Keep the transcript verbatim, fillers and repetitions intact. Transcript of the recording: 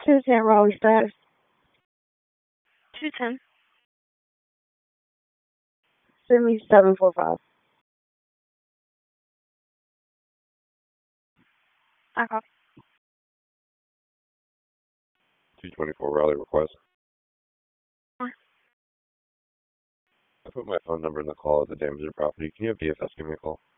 two ten Raleigh status. two ten. Send me seven four five. I copy. two twenty-four Raleigh request. What? I put my phone number in the call of the damaged property. Can you have D F S give me a call?